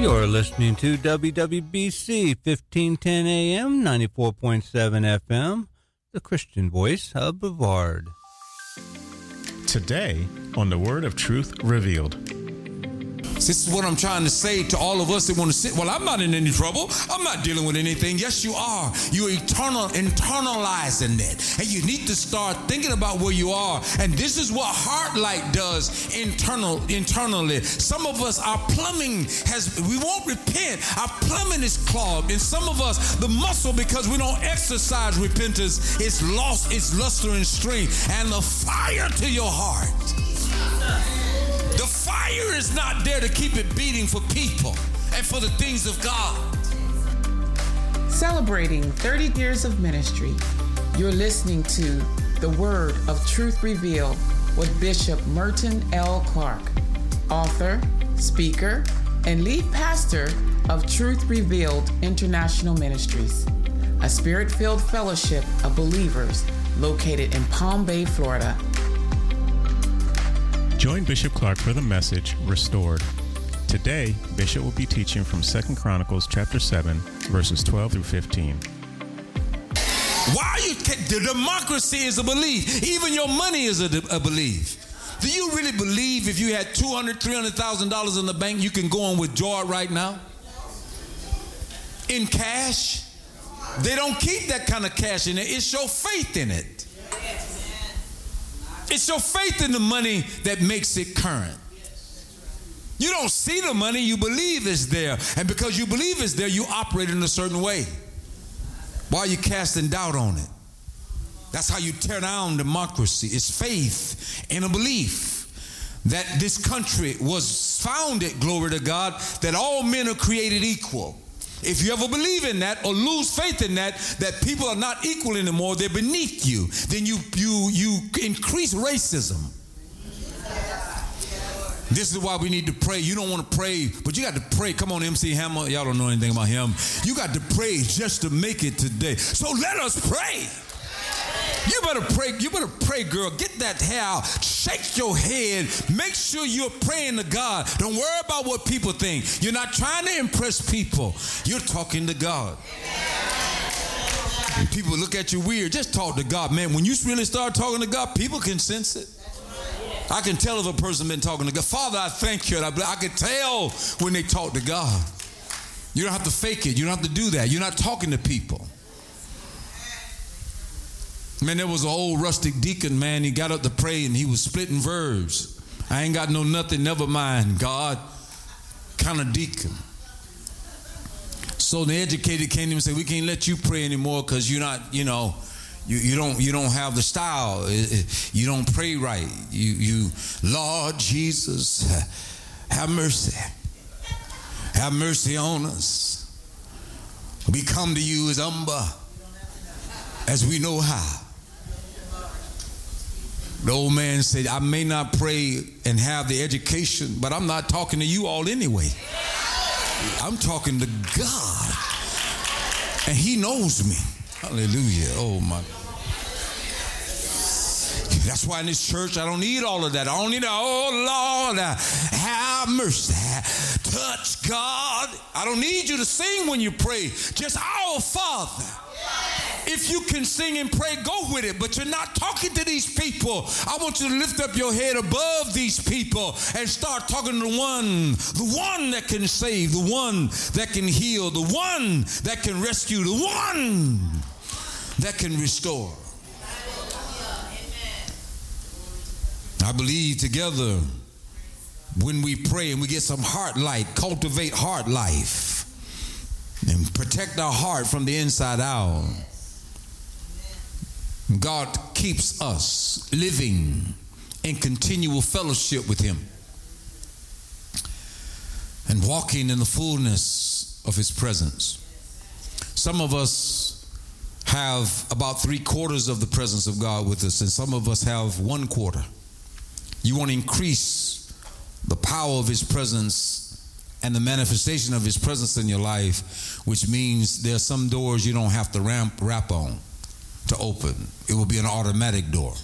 You're listening to WWBC 1510 AM, 94.7 FM, the Christian voice of Brevard. Today on the Word of Truth Revealed. This is what I'm trying to say to all of us that want to sit. Well, I'm not in any trouble. I'm not dealing with anything. Yes, you are. You're internalizing it. And you need to start thinking about where you are. And this is what Heartlight does internally. Some of us, our plumbing we won't repent. Our plumbing is clogged. And some of us, the muscle, because we don't exercise repentance, it's lost its luster and strength. And the fire to your heart. The fire is not there to keep it beating for people and for the things of God. Celebrating 30 years of ministry, you're listening to The Word of Truth Revealed with Bishop Merton L. Clark, author, speaker, and lead pastor of Truth Revealed International Ministries, a spirit-filled fellowship of believers located in Palm Bay, Florida. Join Bishop Clark for the message, Restored. Today, Bishop will be teaching from 2 Chronicles chapter 7, verses 12 through 15. Why the democracy is a belief. Even your money is a belief. Do you really believe if you had $200,000, $300,000 in the bank, you can go and withdraw it right now? In cash? They don't keep that kind of cash in it. It's your faith in it. It's your faith in the money that makes it current. You don't see the money, you believe it's there. And because you believe it's there, you operate in a certain way. Why are you casting doubt on it? That's how you tear down democracy. It's faith in a belief that this country was founded, glory to God, that all men are created equal. If you ever believe in that or lose faith in that people are not equal anymore, they're beneath you, then you increase racism. This is why we need to pray. You don't want to pray, but you got to pray. Come on, MC Hammer. Y'all don't know anything about him. You got to pray just to make it today. So let us pray. You better pray, girl. Get that hair out. Shake your head. Make sure you're praying to God. Don't worry about what people think. You're not trying to impress people. You're talking to God. When people look at you weird, just talk to God. Man, when you really start talking to God, people can sense it. I can tell if a person been talking to God. Father, I thank you. I can tell when they talk to God. You don't have to fake it. You don't have to do that. You're not talking to people. Man, there was an old rustic deacon, man. He got up to pray and he was splitting verbs. I ain't got no nothing, never mind, God. Kind of deacon. So the educated came to him and said, we can't let you pray anymore because you're not, you don't have the style. You don't pray right. You Lord Jesus, have mercy. Have mercy on us. We come to you as humble as we know how. The old man said, I may not pray and have the education, but I'm not talking to you all anyway. I'm talking to God. And he knows me. Hallelujah. Oh my. That's why in this church, I don't need all of that. I don't need, oh Lord, have mercy. Touch God. I don't need you to sing when you pray. Just our Father. If you can sing and pray, go with it. But you're not talking to these people. I want you to lift up your head above these people and start talking to the one that can save, the one that can heal, the one that can rescue, the one that can restore. I believe together when we pray and we get some heart light, cultivate heart life and protect our heart from the inside out. God keeps us living in continual fellowship with him and walking in the fullness of his presence. Some of us have about 3/4 of the presence of God with us, and some of us have 1/4. You want to increase the power of his presence and the manifestation of his presence in your life, which means there are some doors you don't have to rap on to open. It will be an automatic door.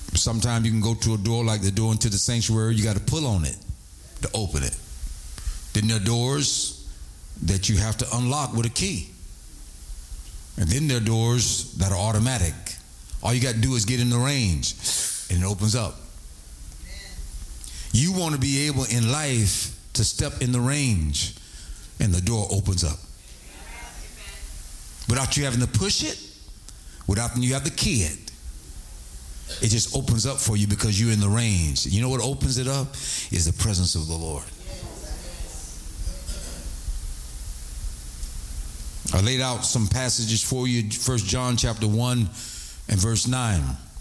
Sometimes you can go to a door like the door into the sanctuary. You got to pull on it to open it. Then there are doors that you have to unlock with a key. And then there are doors that are automatic. All you got to do is get in the range and it opens up. You want to be able in life to step in the range and the door opens up. Without you having to push it, without you have to key it, it just opens up for you because you're in the range. You know what opens it up? Is the presence of the Lord. I laid out some passages for you. 1 John chapter 1 and verse 9.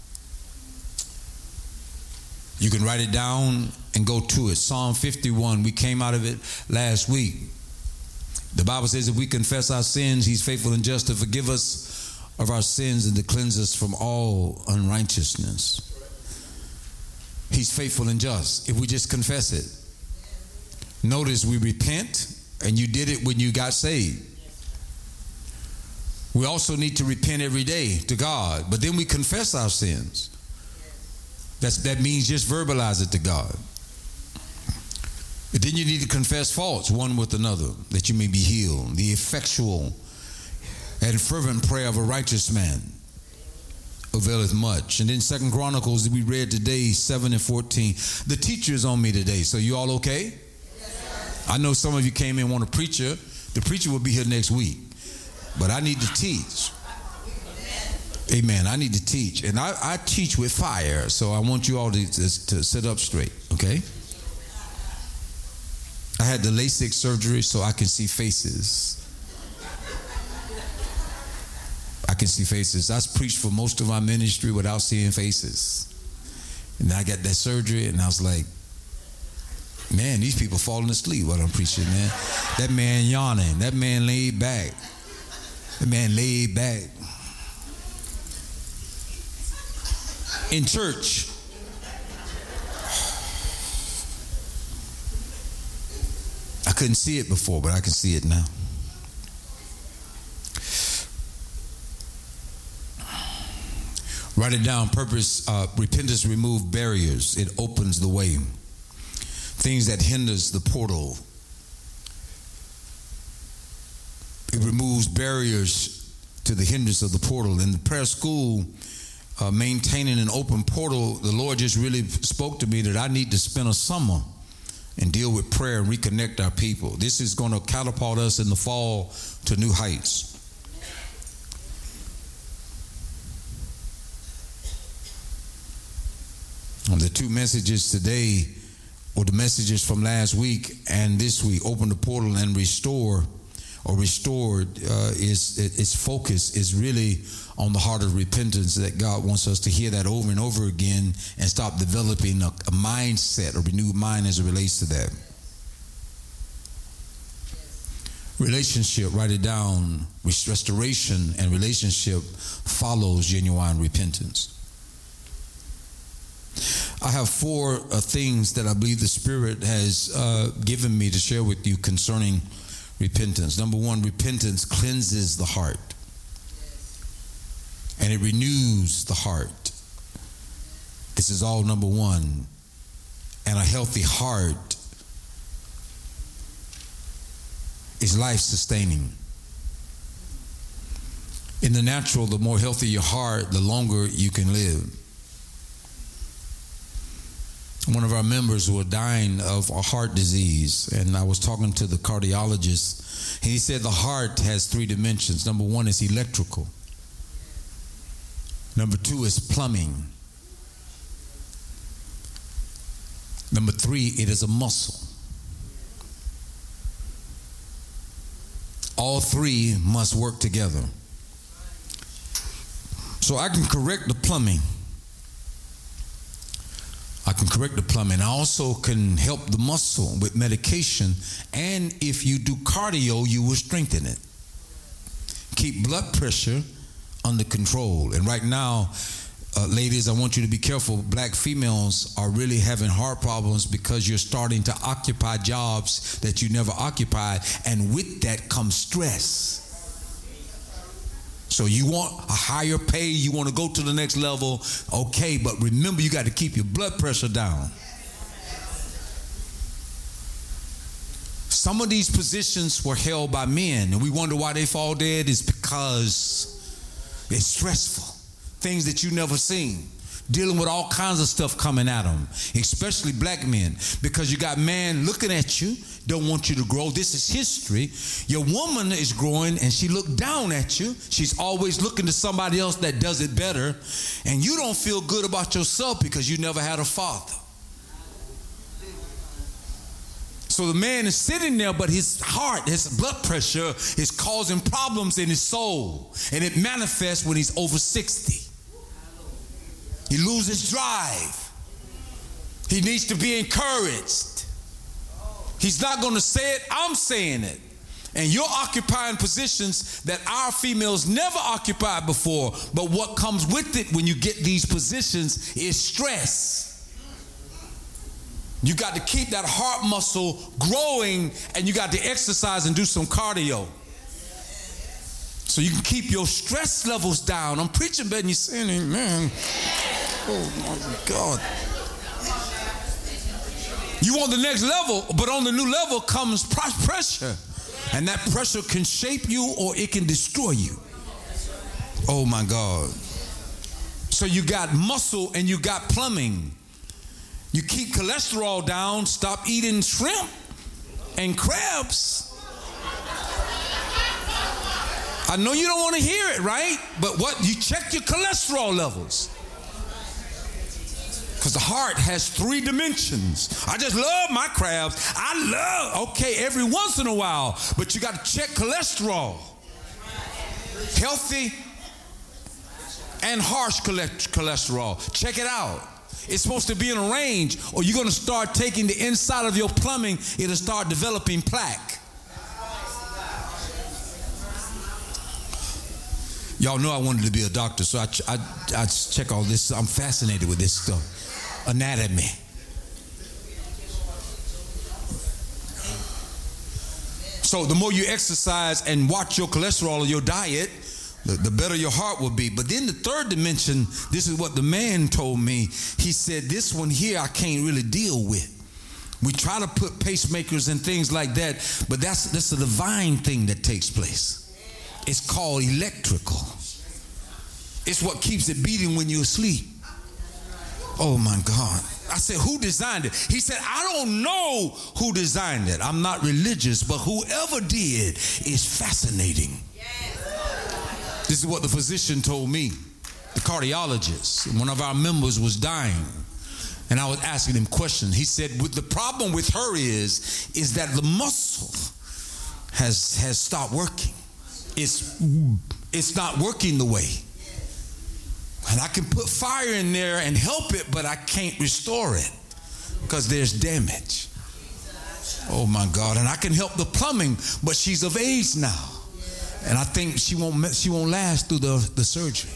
You can write it down and go to it. Psalm 51. We came out of it last week. The Bible says if we confess our sins, He's faithful and just to forgive us of our sins and to cleanse us from all unrighteousness. He's faithful and just if we just confess it. Notice we repent, and you did it when you got saved. We also need to repent every day to God, but then we confess our sins. That means just verbalize it to God. But then you need to confess faults one with another, that you may be healed. The effectual and fervent prayer of a righteous man availeth much. And then 2 Chronicles that we read today, 7 and 14. The teacher is on me today, so you all okay? Yes. I know some of you came in and want a preacher. The preacher will be here next week. But I need to teach. Amen. I need to teach. And I teach with fire. So I want you all to sit up straight. Okay? I had the LASIK surgery so I can see faces. I can see faces. I preached for most of my ministry without seeing faces. And I got that surgery and I was like, man, these people falling asleep while I'm preaching, man. That man yawning. That man laid back. The man laid back. In church, I couldn't see it before, but I can see it now. Write it down. Purpose, repentance removes barriers. It opens the way. Things that hinders the portal. It removes barriers to the hindrance of the portal. In the prayer school, maintaining an open portal, the Lord just really spoke to me that I need to spend a summer and deal with prayer and reconnect our people. This is going to catapult us in the fall to new heights. And the two messages today, or the messages from last week and this week, open the portal and restore, or restored, its focus is really on the heart of repentance, that God wants us to hear that over and over again and stop developing a mindset, a renewed mind as it relates to that. Relationship, write it down. Restoration and relationship follows genuine repentance. I have four things that I believe the Spirit has given me to share with you concerning repentance. Number one, repentance cleanses the heart. And it renews the heart. This is all number one. And a healthy heart is life-sustaining. In the natural, the more healthy your heart, the longer you can live. One of our members were dying of a heart disease, and I was talking to the cardiologist, and he said the heart has three dimensions. Number one is electrical. Number two is plumbing. Number three, it is a muscle. All three must work together. So I can correct the plumbing. I can correct the plumbing. I also can help the muscle with medication. And if you do cardio, you will strengthen it. Keep blood pressure under control. And right now, ladies, I want you to be careful. Black females are really having heart problems because you're starting to occupy jobs that you never occupied. And with that comes stress. So you want a higher pay, you want to go to the next level, okay, but remember you got to keep your blood pressure down. Some of these positions were held by men, and we wonder why they fall dead. Is because it's stressful. Things that you never seen. Dealing with all kinds of stuff coming at them, especially black men, because you got man looking at you, don't want you to grow. This is history. Your woman is growing and she looked down at you. She's always looking to somebody else that does it better, and you don't feel good about yourself because you never had a father. So the man is sitting there, but his heart, his blood pressure is causing problems in his soul, and it manifests when he's over 60. He loses drive. He needs to be encouraged. He's not going to say it, I'm saying it. And you're occupying positions that our females never occupied before. But what comes with it when you get these positions is stress. You got to keep that heart muscle growing, and you got to exercise and do some cardio, so you can keep your stress levels down. I'm preaching better than you're saying, amen. Oh my God. You want the next level, but on the new level comes pressure. And that pressure can shape you or it can destroy you. Oh my God. So you got muscle and you got plumbing. You keep cholesterol down, stop eating shrimp and crabs. I know you don't want to hear it, right? But what? You check your cholesterol levels. Because the heart has 3 dimensions. I just love my crabs. Okay, every once in a while. But you got to check cholesterol. Healthy and harsh cholesterol. Check it out. It's supposed to be in a range, or you're going to start taking the inside of your plumbing, it'll start developing plaque. Y'all know I wanted to be a doctor, so I check all this. I'm fascinated with this stuff. Anatomy. So the more you exercise and watch your cholesterol or your diet, the better your heart will be. But then the third dimension, this is what the man told me. He said, this one here I can't really deal with. We try to put pacemakers and things like that, but that's a divine thing that takes place. It's called electrical. It's what keeps it beating when you're asleep. Oh my God. I said, who designed it? He said, I don't know who designed it. I'm not religious, but whoever did is fascinating. This is what the physician told me, the cardiologist. One of our members was dying, and I was asking him questions. He said, the problem with her is that the muscle has stopped working. It's not working the way. And I can put fire in there and help it, but I can't restore it because there's damage. Oh my God. And I can help the plumbing, but she's of age now. And I think she won't last through the surgery.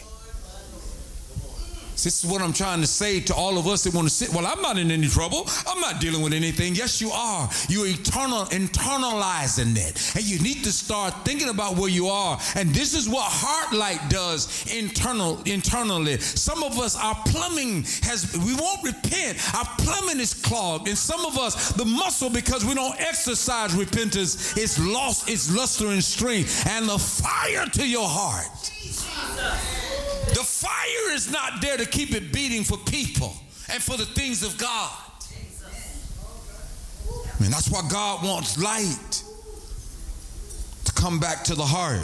This is what I'm trying to say to all of us that want to sit. Well, I'm not in any trouble. I'm not dealing with anything. Yes, you are. You're internalizing it. And you need to start thinking about where you are. And this is what Heartlight does internally. Some of us, our plumbing we won't repent. Our plumbing is clogged. And some of us, the muscle, because we don't exercise repentance, it's lost its luster and strength. And the fire to your heart. The fire is not there to keep it beating for people and for the things of God. And that's why God wants light to come back to the heart.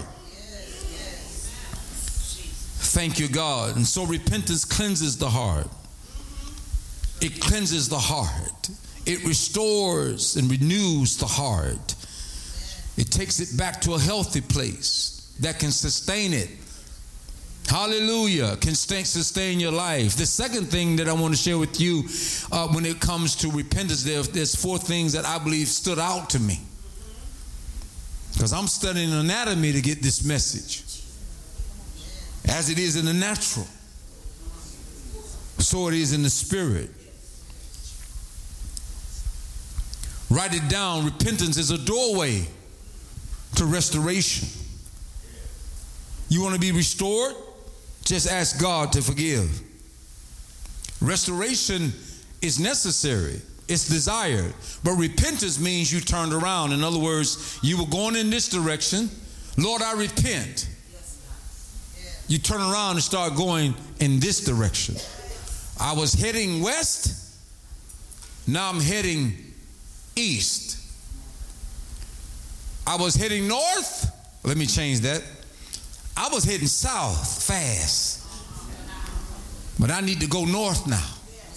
Thank you, God. And so repentance cleanses the heart. It cleanses the heart. It restores and renews the heart. It takes it back to a healthy place that can sustain it. Hallelujah. Can sustain your life. The second thing that I want to share with you when it comes to repentance, there's 4 things that I believe stood out to me. Because I'm studying anatomy to get this message. As it is in the natural, so it is in the spirit. Write it down. Repentance is a doorway to restoration. You want to be restored? Just ask God to forgive. Restoration is necessary It's desired. But repentance means you turned around. In other words, you were going in this direction. Lord, I repent. You turn around and start going in this direction. I was heading west. Now I'm heading east. I was heading north. Let me change that. I was heading south fast. But I need to go north now.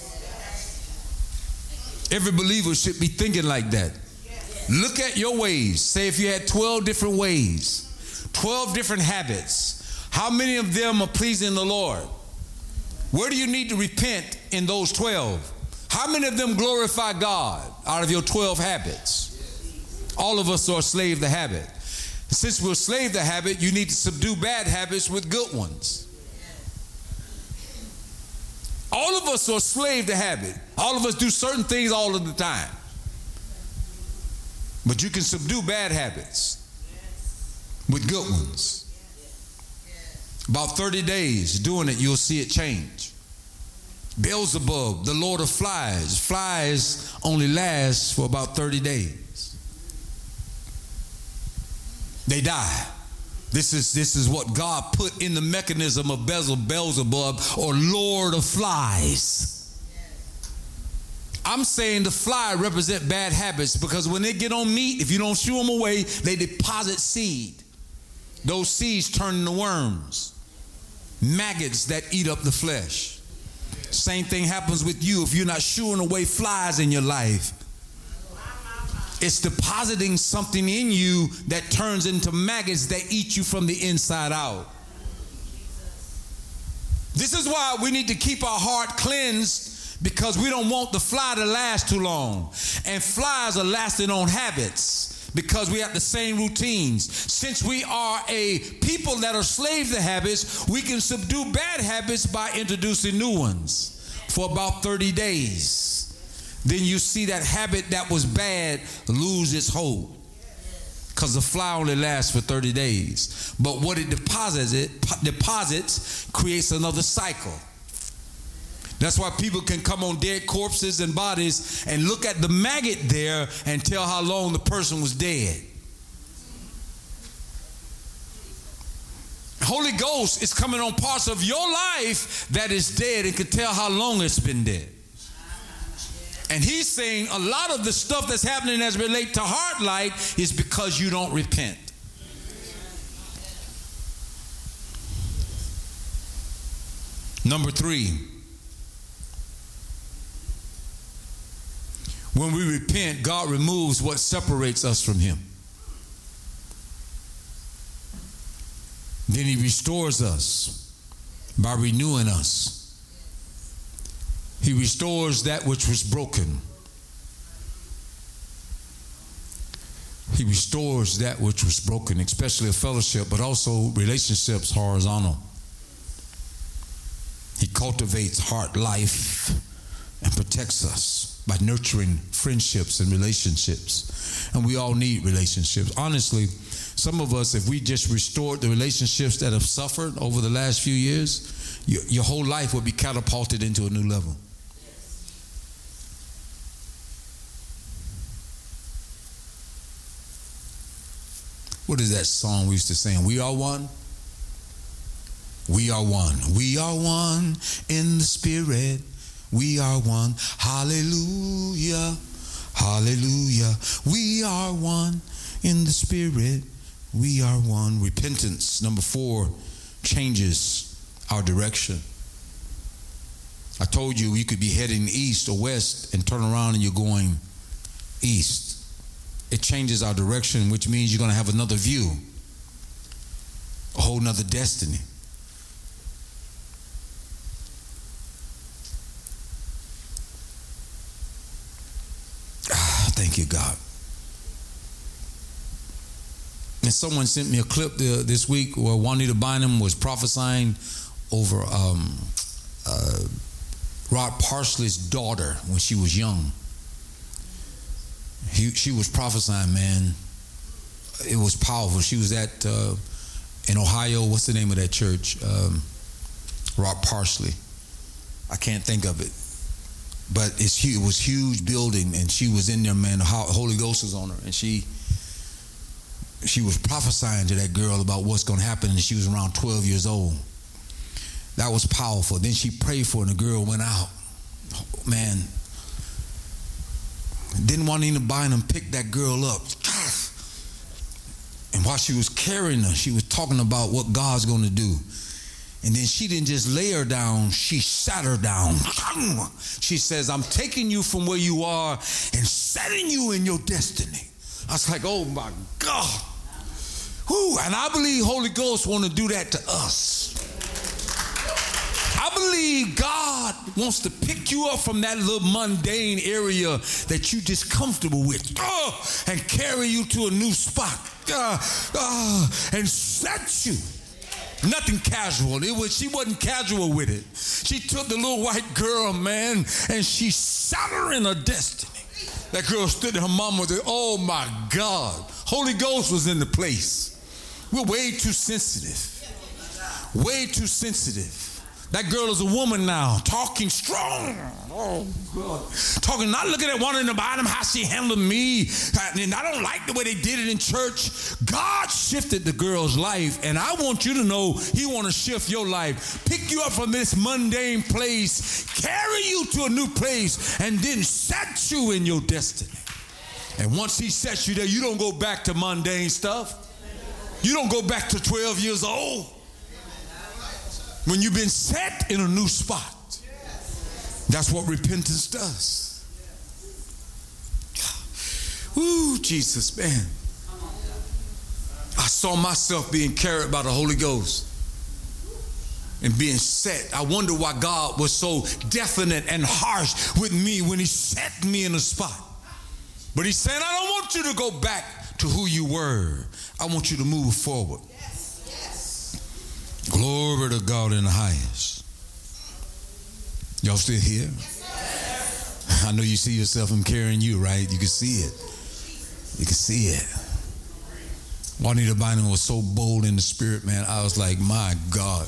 Every believer should be thinking like that. Look at your ways. Say if you had 12 different ways, 12 different habits, how many of them are pleasing the Lord? Where do you need to repent in those 12? How many of them glorify God out of your 12 habits? All of us are a slave to habit. Since we're a slave to habit, you need to subdue bad habits with good ones. All of us are a slave to habit. All of us do certain things all of the time. But you can subdue bad habits with good ones. About 30 days doing it, you'll see it change. Beelzebub, the Lord of Flies. Flies only last for about 30 days. They die. This is what God put in the mechanism of Beelzebub, or Lord of Flies. I'm saying the fly represent bad habits, because when they get on meat, if you don't shoo them away, they deposit seed. Those seeds turn into worms, maggots that eat up the flesh. Same thing happens with you if you're not shooing away flies in your life. It's depositing something in you that turns into maggots that eat you from the inside out. This is why we need to keep our heart cleansed, because we don't want the fly to last too long. And flies are lasting on habits because we have the same routines. Since we are a people that are slaves to habits, we can subdue bad habits by introducing new ones for about 30 days. Then you see that habit that was bad lose its hold, because the fly only lasts for 30 days. But what it deposits creates another cycle. That's why people can come on dead corpses and bodies and look at the maggot there and tell how long the person was dead. Holy Ghost is coming on parts of your life that is dead and can tell how long it's been dead. And he's saying a lot of the stuff that's happening as it relates to heart light is because you don't repent. Number 3, when we repent, God removes what separates us from him. Then he restores us by renewing us. He restores that which was broken. He restores that which was broken, especially a fellowship, but also relationships horizontal. He cultivates heart life and protects us by nurturing friendships and relationships. And we all need relationships. Honestly, some of us, if we just restored the relationships that have suffered over the last few years, your whole life would be catapulted into a new level. What is that song we used to sing? We are one. We are one. We are one in the Spirit. We are one. Hallelujah. Hallelujah. We are one in the Spirit. We are one. Repentance, number 4, changes our direction. I told you could be heading east or west and turn around and you're going east. It changes our direction, which means you're going to have another view, a whole nother destiny. Thank you, God. And someone sent me a clip this week where Juanita Bynum was prophesying over Rod Parsley's daughter when she was young. She was prophesying, man. It was powerful. She was at in Ohio. What's the name of that church? Rod Parsley. I can't think of it. But it was huge building, and she was in there, man. The Holy Ghost was on her, and she was prophesying to that girl about what's going to happen, and she was around 12 years old. That was powerful. Then she prayed for her, and the girl went out. Oh, man. Didn't want Nina Bynum pick that girl up. And while she was carrying her, she was talking about what God's going to do. And then she didn't just lay her down, she sat her down. She says, I'm taking you from where you are and setting you in your destiny. I was like, oh my God. Whew. And I believe Holy Ghost want to do that to us. I believe God wants to pick you up from that little mundane area that you're just comfortable with and carry you to a new spot and set you. Nothing casual. She wasn't casual with it. She took the little white girl, man, and she sat her in her destiny. That girl stood there, her mama was there. Oh my God. Holy Ghost was in the place. We're way too sensitive. Way too sensitive. That girl is a woman now, talking strong. Oh, God. Talking, not looking at one in the bottom, how she handled me. And I don't like the way they did it in church. God shifted the girl's life, and I want you to know he want to shift your life. Pick you up from this mundane place, carry you to a new place, and then set you in your destiny. And once he sets you there, you don't go back to mundane stuff. You don't go back to 12 years old. When you've been set in a new spot. That's what repentance does. Woo, Jesus, man. I saw myself being carried by the Holy Ghost and being set. I wonder why God was so definite and harsh with me when he set me in a spot. But he's saying, I don't want you to go back to who you were. I want you to move forward. Glory to God in the highest. Y'all still here? I know you see yourself in carrying you, right? You can see it. You can see it. Juanita Bynum was so bold in the spirit, man. I was like, my God.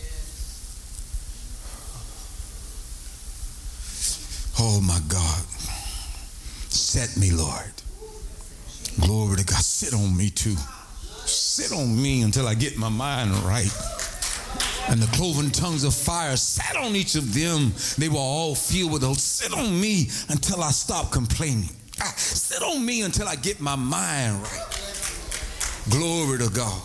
Oh, my God. Set me, Lord. Glory to God. Sit on me, too. Sit on me until I get my mind right. And the cloven tongues of fire sat on each of them. They were all filled with those. Sit on me until I stop complaining. Sit on me until I get my mind right. Glory to God.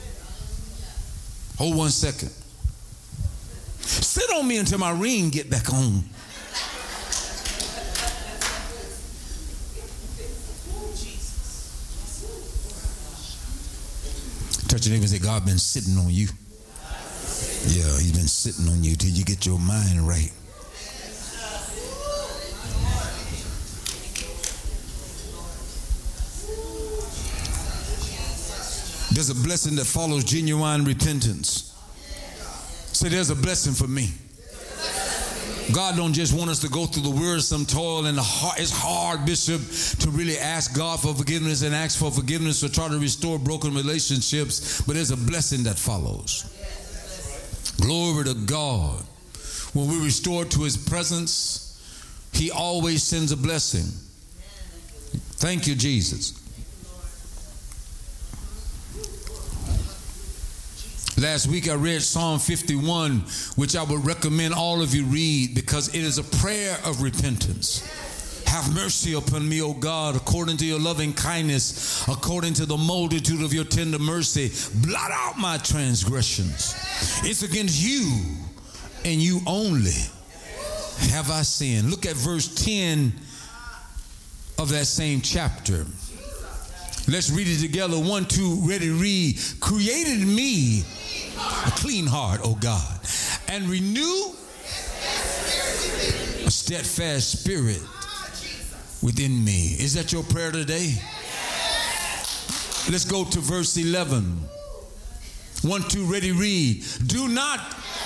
Hold 1 second. Sit on me until my ring get back on. Touch your neighbor and say, God been sitting on you. Yeah, he's been sitting on you till you get your mind right. There's a blessing that follows genuine repentance. Say, there's a blessing for me. God don't just want us to go through the wearisome toil and it's hard, Bishop, to really ask God for forgiveness and ask for forgiveness or try to restore broken relationships, but there's a blessing that follows. Glory to God. When we restore to his presence, he always sends a blessing. Thank you, Jesus. Last week I read Psalm 51, which I would recommend all of you read because it is a prayer of repentance. Have mercy upon me, O God, according to your loving kindness, according to the multitude of your tender mercy. Blot out my transgressions. It's against you and you only have I sinned. Look at verse 10 of that same chapter. Let's read it together. 1, 2, ready, read. Created me a clean heart, O God, and renew a steadfast spirit within me. Is that your prayer today? Let's go to verse 11. 1, 2, ready, read. Do not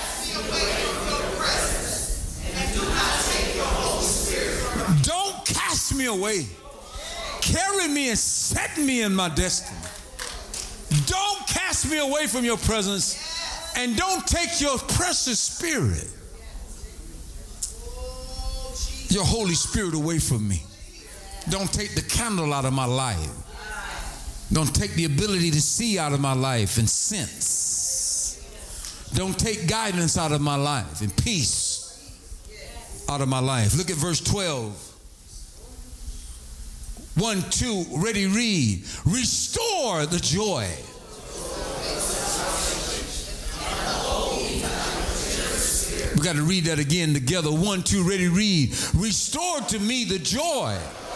don't cast me away. Carry me and set me in my destiny. Don't cast me away from your presence, and don't take your precious spirit. your Holy Spirit away from me. Don't take the candle out of my life. Don't take the ability to see out of my life and sense. Don't take guidance out of my life and peace out of my life. Look at verse 12. 1, 2, ready, read. Restore the joy. We got to read that again together. 1, 2, ready, read. Restore to me the joy.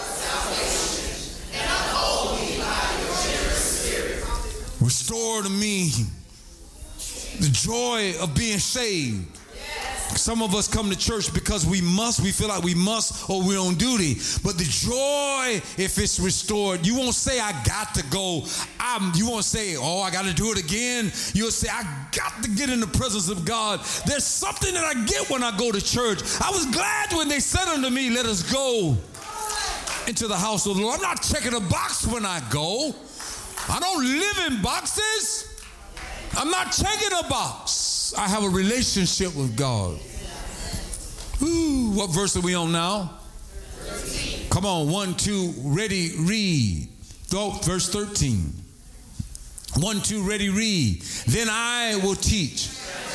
Restore to me the joy of being saved. Some of us come to church because we feel like we must, or we're on duty. But the joy, if it's restored, you won't say, I got to go. You won't say, oh, I got to do it again. You'll say, I got to get in the presence of God. There's something that I get when I go to church. I was glad when they said unto me, let us go into the house of the Lord. I'm not checking a box when I go. I don't live in boxes. I'm not checking a box. I have a relationship with God. Ooh, what verse are we on now? 13. Come on, 1, 2, ready, read. Verse 13. 1, 2, ready, read. Then I will teach.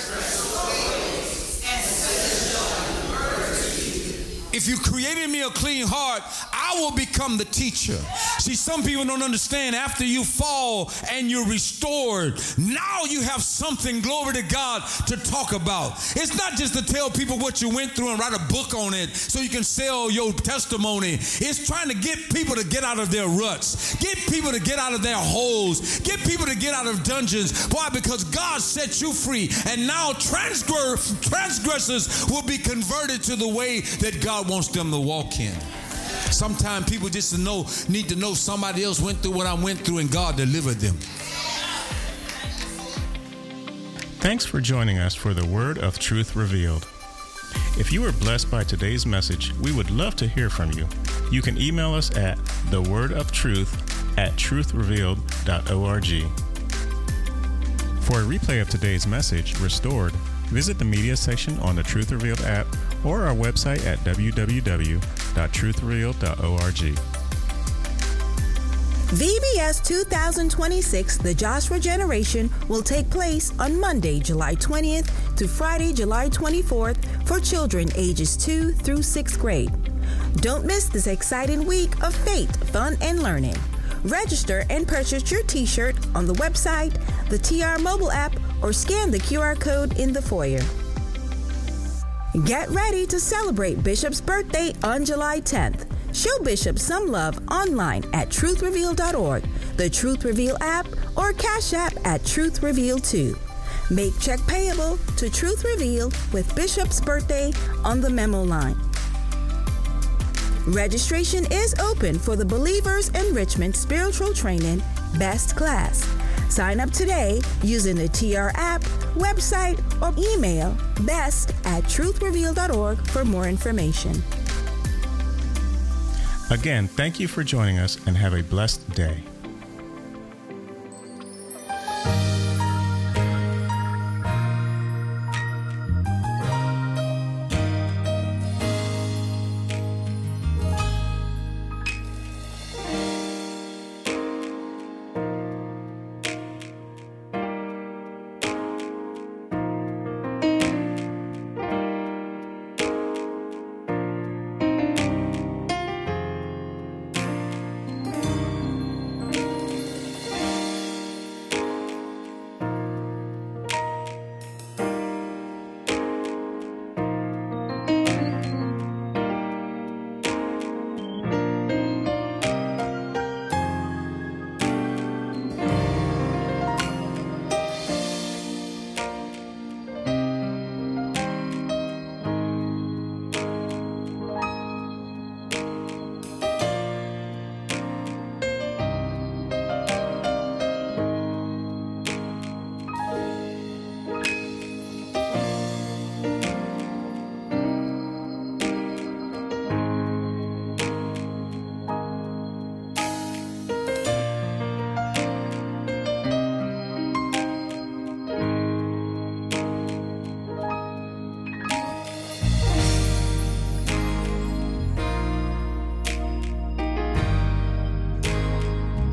If you created me a clean heart, I will become the teacher. See, some people don't understand. After you fall and you're restored, now you have something, glory to God, to talk about. It's not just to tell people what you went through and write a book on it so you can sell your testimony. It's trying to get people to get out of their ruts, get people to get out of their holes, get people to get out of dungeons. Why? Because God set you free, and now transgressors will be converted to the way that God wants them to walk in. Sometimes people just need to know somebody else went through what I went through and God delivered them. Thanks for joining us for the Word of Truth Revealed. If you were blessed by today's message, we would love to hear from you. You can email us at thewordofTruth@truthrevealed.org. For a replay of today's message, Restored, visit the media section on the Truth Revealed app or our website at www.truthrevealed.org. VBS 2026, the Joshua Generation, will take place on Monday, July 20th to Friday, July 24th for children ages 2 through 6th grade. Don't miss this exciting week of faith, fun, and learning. Register and purchase your t-shirt on the website, the TR mobile app, or scan the QR code in the foyer. Get ready to celebrate Bishop's birthday on July 10th. Show Bishop some love online at truthreveal.org, the Truth Reveal app, or Cash App at Truth Reveal 2. Make check payable to Truth Reveal with Bishop's birthday on the memo line. Registration is open for the Believers Enrichment Spiritual Training Best Class. Sign up today using the TR app, website, or email best@truthreveal.org for more information. Again, thank you for joining us and have a blessed day.